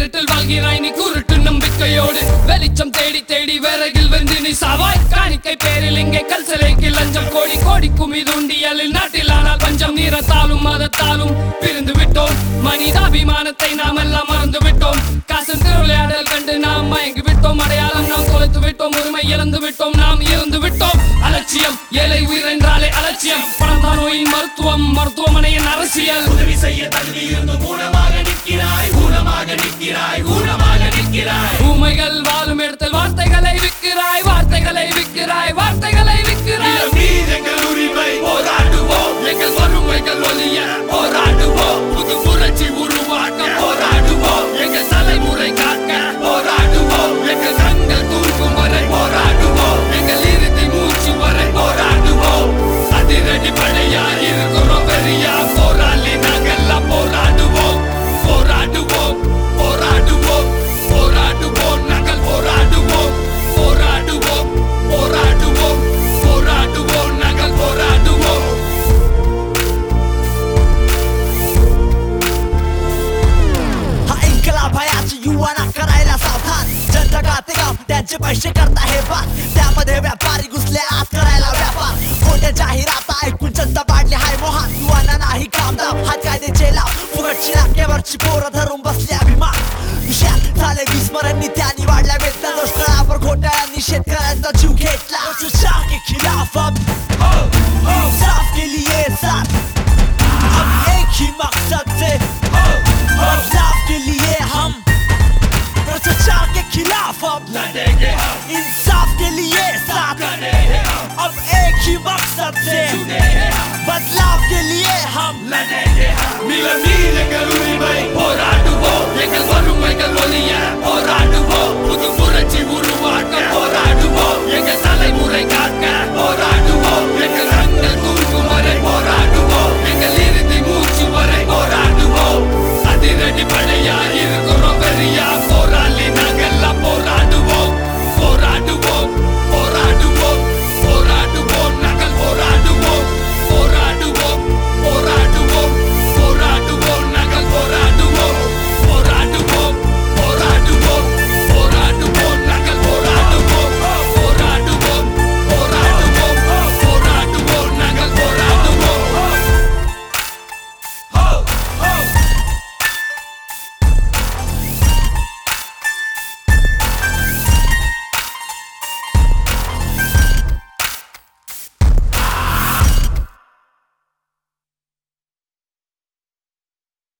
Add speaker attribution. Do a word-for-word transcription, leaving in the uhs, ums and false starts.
Speaker 1: இருட்டில் வாழ்கிறாய் நீ குருட்டு நம்பிக்கையோடு வெளிச்சம் தேடி தேடி விறகில் வெந்து நீ சாவாய் காணிக்கை பேரில் இங்கே கல் சிலைக்கு லஞ்சம் கோடி கோடி குமிது உண்டியலில் நாட்டில் ஆனால் பஞ்சம் நீரத்தாலும் மதத்தாலும் பிரிந்து விட்டோம் மனிதாபிமானத்தை நாம் எல்லாம் மறந்து விட்டோம் காசன் திருவிளையாடல் கண்டு நாம் மயங்கி விட்டோம் அடையாளம் நாம் தொலைத்து விட்டோம் உரிமை இழந்து விட்டோம் நாம் இறந்து விட்டோம் அலட்சியம் ஏழை உயிர் என்றாலே அலட்சியம் பணம் தான் நோயின் மருத்துவம் மருத்துவமனையின் அரசியல்
Speaker 2: உதவி செய்ய தகுதி இருந்து ஊனமாக நிற்கிறாய் ஊனமாக நிற்கிறாய் ஊனமாக நிற்கிறாய்
Speaker 1: ஊமைகள் வாழும் இடத்தில் வார்த்தைகளை விற்கிறாய் வார்த்தைகளை விற்கிறாய் வார்த்தைகளை விற்கிறாய்
Speaker 2: நீர் எங்கள் உரிமை போராடுவோம்
Speaker 1: எங்கள் வறுமைகள் ஒழிய போராடுவோம் புது புரட்சி உருவாக்க போராடுவோம் எங்கள் தலைமுறை காக்க
Speaker 2: போராடுவோம்
Speaker 1: எங்கள் கண்கள் தூக்கும் வரை
Speaker 2: போராடுவோம்
Speaker 1: எங்கள் இறுதி மூச்சு வரை
Speaker 2: போராடுவோம்
Speaker 1: அதிரடி படையா இருக்கிறோம் வெறியா போராளி நாங்கெல்லாம் போராடுவோம் போராடுவோம் போராடுவோம் போராடுவோம் நாங்கள் போராடுவோம் போராடுவோம் போராடுவோம் போராடுவோம் நாங்கள் போராடுவோம்
Speaker 3: हा इन्कलाब हयाची युवांना करायला सावधान जनता गाते काम त्यांचे पैसे करता हे बात त्यामध्ये व्यापारी घुसले आत करायला व्यापार खोट्या जाहिराता ऐकून जनता पाडली हाय मोहान युवांना नाही कामदाम हात कायद्याचे लाव फुकटची नाक्यावरची पोरं धरून बसले अभिमान विषयात झाले विस्मरण त्यांनी वाढल्या वेदना दुष्काळावर घोटाळ्यांनी शेतकऱ्यांचा जीव घेतला सुशासन के खिलाफ अब इंसाफ के लिए साथ हम एक ही मकसद से बदलाव के लिए हम भ्रष्टाचार के खिलाफ अब
Speaker 2: लड़ेंगे हम
Speaker 3: इंसाफ के लिए साथ
Speaker 2: लड़ेंगे हम
Speaker 3: अब एक ही मकसद से
Speaker 2: जुड़ेंगे हम
Speaker 3: बदलाव के लिए हम
Speaker 2: लड़ेंगे हम मिलन नीर एंगल